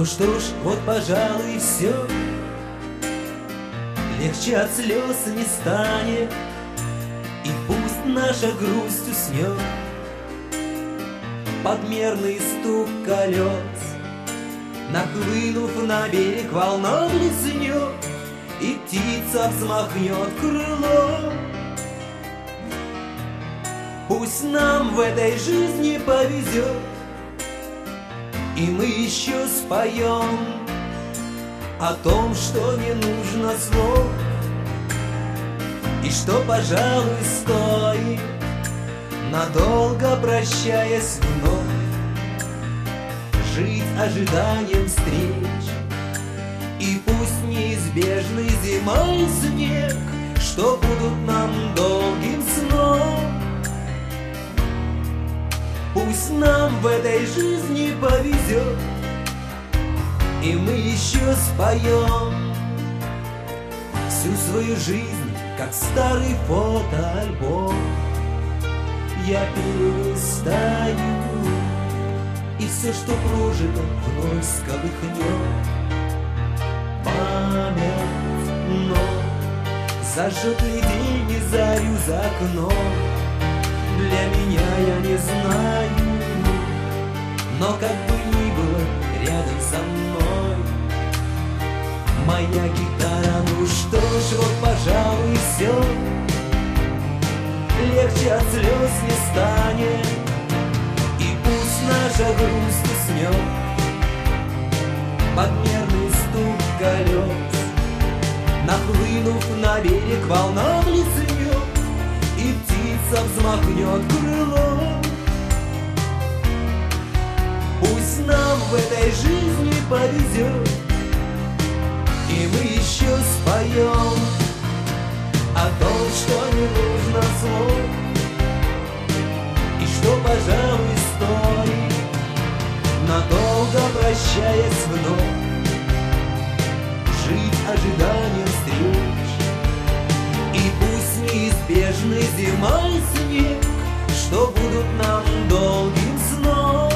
Ну что ж, вот, пожалуй, и все. Легче от слез не станет, и пусть наша грусть уснет под мерный стук колес. Нахлынув на берег, волна блеснет, и птица взмахнет крылом. Пусть нам в этой жизни повезет, и мы еще споем о том, что не нужно слов, и что, пожалуй, стоит, надолго прощаясь вновь, жить ожиданием встреч. И пусть неизбежны зима и снег, что будут нам долгим сном. Пусть нам в этой жизни повезет, и мы еще споем всю свою жизнь, как старый фотоальбом. Я перелистаю, и все, что прожито, вновь сколыхнет память, но зажжет ли день и зарю за окном, для меня я не знаю. Но как бы ни было рядом со мной моя гитара, ну что ж, вот, пожалуй, все. Легче от слез не станет, и пусть наша грусть уснет под мерный стук колес. Нахлынув на берег, волна блеснет, и птица взмахнет крылом. Пусть нам в этой жизни повезет, и мы еще споем о том, что не нужно слов, и что, пожалуй, стоит, надолго прощаясь вновь, жить ожиданием встреч. И пусть неизбежны зима и снег, что будут нам долгим сном.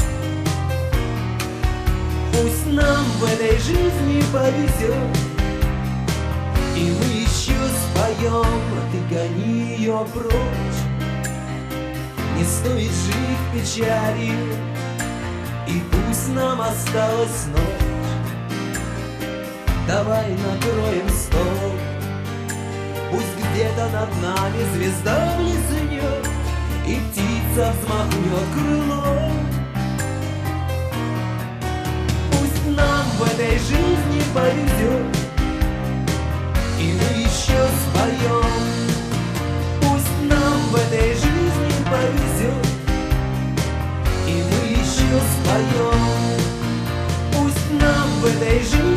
Пусть нам в этой жизни повезет, и мы еще споем, ты гони ее прочь. Не стоит жить печалью, и пусть нам осталась ночь. Давай накроем стол, пусть где-то над нами звезда блеснет, и птица взмахнет крылом. Пусть нам в этой жизни повезет, и мы еще споем. Пусть нам в этой жизни повезет, и мы еще споем. Пусть нам в этой жизни